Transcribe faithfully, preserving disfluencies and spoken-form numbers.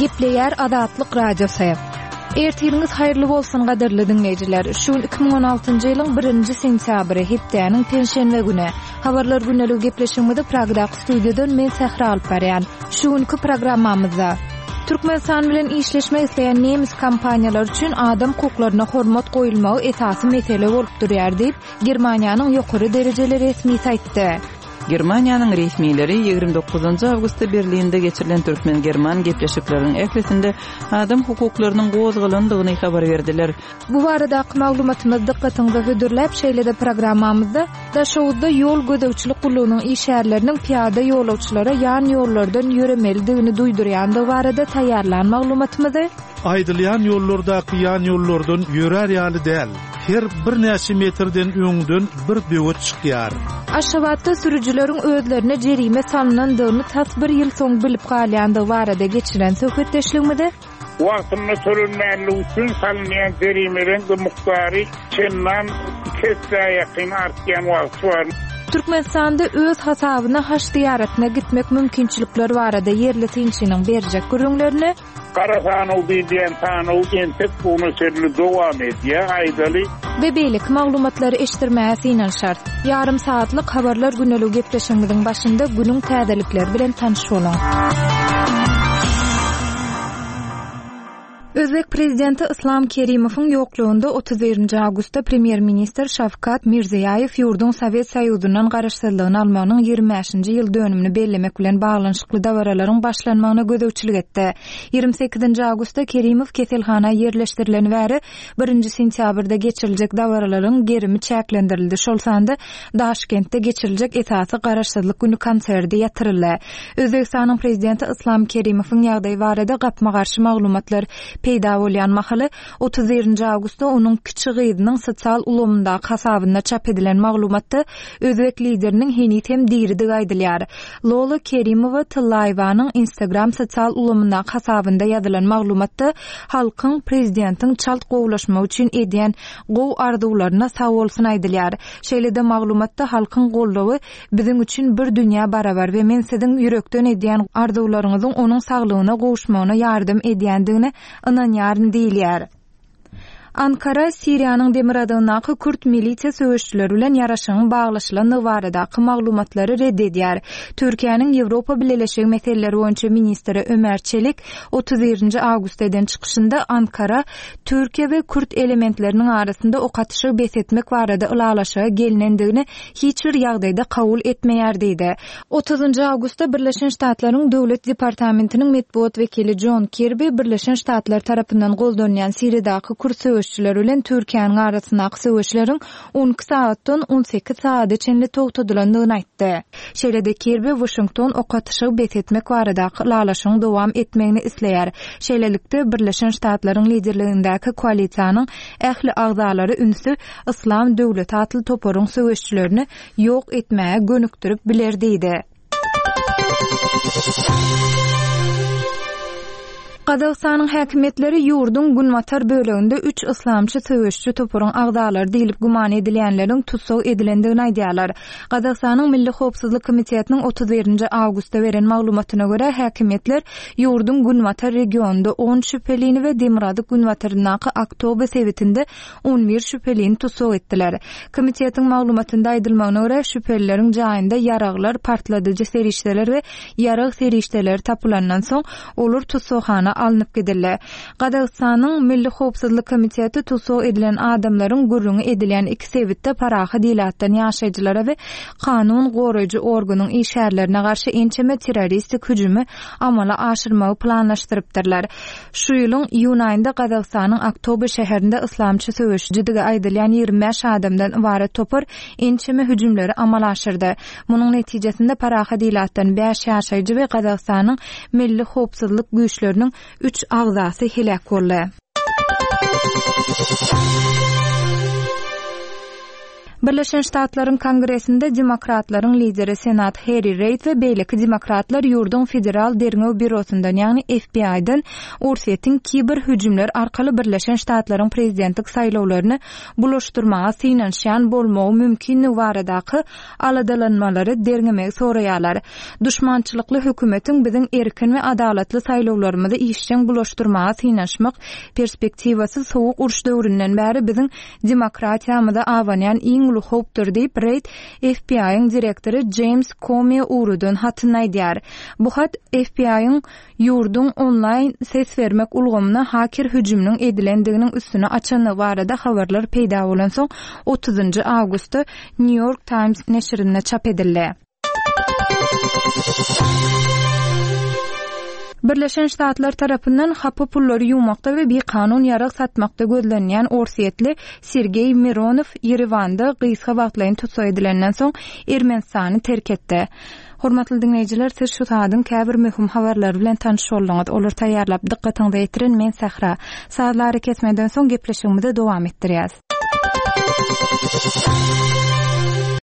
Gepleýär Azatlyk Radiosy. Ertiriniz haýyrly bolsun gaderli dinleýijiler. Şu iki bin on altyncy ýylyň birinji sentýabry hepdeniň penşenbe güni. Habarlar güneligi gepleşigimizde Pragdaky studiýadan men Sehra alyp barýan. Şuňky programmamyzda Türkmenistan bilen işleşme isleýän nemis kompaniýalar üçin adam hukuklaryna hormat goýulmagy esasy mesele bolup durýar diýip Germaniýanyň ýokary derejeleri resmi saýtdy. Germaniýanyň resmileri ýigirme dokuzunçy awgustda Berlinde geçirilen Türkmen-German gepleşikleriniň ählisinde adam hukuklarynyň gozgalandygyny habar berdiler. Bu barada maglumatymyz dikkatiňizi hödürläp şeýlede programmamyzda da şowda ýol gödäwçilik gulunyň işärleriniň piýada ýolawçylara ýan ýollardan ýöremeldigini duýdurýandygy barada taýýarlan maglumatymyzy aýdylýan ýollardaky ýan ýollardan ýörer ýaly däl. Her bir näçe metrden öňden bir böwet çykýar. Aşgabatda sürücüleriň özlerine jerime salynandygyny tas bir ýyl soň bilip galýandygy barada geçiren söhbetdeşligimizde wagtyny törünmäli üçin salynýan jerimelerin miqdary çendan kesre ýakyn artýan wagt bar. Türkmenistanda öz hasabyna haç diýaratyna gitmek mümkinçilikleri barada yerli tinçiniň berjek görüňlerini Karasanow diýen tanow entek bu meselede dowam edýär. Aýdaly bebelik maglumatlary eşitdirmäsi şart. Yarım saatlyk habarlar güneligi gepleşigimiziň başynda günüň täzelikleri bilen tanış bolan. Özbek prezidenti Islom Kerimowyň ýoklugynda otuz birinji awgustda premier minister Şavkat Mirziýaýew ýurdun Sowet Soýuzundan garaşsyzlygyny almagynyň ýigirme beşinji ýyl dönümini bellemek bilen baglanşykly dawaralaryň başlanmagyna gödäwçilik etdi. ýigirme sekizinji awgustda Kerimow keselhana ýerleşdirilen bäri birinji sentýabrda geçiriljek dawaralaryň gerimi çäklendirildi. Şol sanda Daşkentde geçiriljek esasy garaşsyzlyk güni konserdi ýatyryldy. Özbekistanyň prezidenti Islom Kerimowyň ýagdaýy barada gapma garşy maglumatlar peýda bolýan mahaly otuz birinji awgustda onuň kiçik gyzynyň sosial ulgamynda hasabyna çap edilen maglumatda Özbek lideriniň henit hem diýridi aýdylýar. Lola Kerimowa Tyllaýewanyň Instagram sosial ulgamynda hasabynda ýazylan maglumatda halkyň prezidentiň çalt gowlaşmak üçin edýän gow arzuwlaryna sag bolsun aýdylýar. Şeýlede maglumatda halkyň gollawy biziň üçin bir dünýä barabar we men siziň ýürekden edýän arzuwlaryňyzyň onuň saglygyna gowuşmagyna ýardym edýändigini ynanýaryn diýilýär. Ankara Siriýanyň Demiradynaky Kürt milisiýa söwüşçüleri bilen ýaraşygyň baglaşylanyny baradaky maglumatlary reddedýär. Türkiýanyň Ýewropa Birleşigi meseleleri boýunça ministri Ömer Çelik otuz birinji awgustdan çykyşynda Ankara, Türkiýe we Kürt elementleriniň arasynda okatyşyk besetmek barada ılalaşyga gelinendigini hiç bir ýagdaýda kabul etmeýär diýdi. otuzunji awgustda Birleşen Ştatlaryň Döwlet Departamentiniň medeniýet wekili John Kirby Birleşen Ştatlar tarapyndan goldanýan Siriýadaky Kürt söwüşçüleri bilen Türkiýanyň arasyndaky söwüşleriň on iki saatdan on sekiz saatgacha togtadylandygyny aýtdy. Şeýlede Kirby Washington okatyşyk besetmek baradaky ılalaşygyň dowam etmegini isleýär. Şeýlelikde Birleşen Ştatlaryň liderligindäki koalisiýanyň ähli agzalary ünsü Islam döwleti atly toparyň söwüşçülerini ýok etmäge gönükdirip biler diýdi. Qazaqstanyň häkimetleri ýurdun Gunwatar böleginde üç islamçy söwüşçü toparyň agzalary diýilip guman edilýänleriň tutsak edilendigini aýdýarlar. Qazaqstanyň Milli Howpsuzlyk Komitetiniň otuz birinji awgustda beren maglumatyna görä häkimetler ýurdun Gunwatar regionunda on şüphelini we Demirady Gunwatarynaky Oktober sewitinde on bir şüphelini tutsak etdiler. Komitetiň maglumatynda aýdylmagyna görä şüphelilerin jaýynda ýaraglar, partladyjy serişdeler we ýarag serişdeler tapylandan soň olar tutsakhana alınıp gidildi. Qazaqstanyň Milli Howpsuzlyk Komiteti tutsak edilen adamlaryň gürrüňi edilen iki sebitde paraha diýilatdan ýaşaýjylara we kanun goraýjy organyň işärlerine garşy ençeme terroristik hüjümi amala aşyrmagy planlaşdyrypdyrlar. Şu ýylyň ýuny aýynda Qazaqstanyň Oktober şäherinde islamçy söwüşçüdigi aýdylýan ýigirme beş adamdan ibaret topar ençeme hüjümleri amala aşyrdy. Munyň netijesinde paraha diýilatdan beş ýaşaýjy we Qazaqstanyň Milli Howpsuzlyk güýçleriniň üç agzasy helak boldy. Birleşen Ştatlaryň Kongresinde demokratlaryň lideri Senat Harry Reid we beýleki demokratlar ýurdun federal derňew bürosundan, ýagny F B I'dan ursiýetiň kiber hüjümler arkaly Birleşen Ştatlaryň prezidentlik saýlawlaryny bulaşdyrmaga synanşan bolmagy mümkin baradaky aladalanmalary derňemek soraýarlar. Düşmançylykly hökümetiň biziň erkin we adalatly saýlawlarymyzda işçiň bulaşdyrmaga synanşmak perspektivasy sowuk uruş döwründen bäri biziň demokratiýamyzda awanýan iň uly howpdur diýip Reid F B I'ň direktory James Comey urudan hatyny aýdýar. Bu hat F B I'ň ýurdun online ses vermek ulgamyna haker hüjüminiň edilendiginiň üstüne açany barada habarlar peýda bolan soň otuzynjy awgustda New York Times neşrinde çap edildi. Birleşen Ştatlar tarapyndan hapa pullary ýumakda we bir kanun ýarag satmakda gözlenýän orsiýetli Sergey Mironov Yerewanda gysga wagtlaryň tutsa edilenden soň Ermenistany terk etdi. Hormatly dinleýijiler, siz şu taýdan käbir möhüm habarlar bilen tanış bolýaňyz. Olar taýýarlap dikkatiňizi ýetirin. Men Sahra. Saýlary kesmeden soň gepleşigimizi dowam etdirýäs.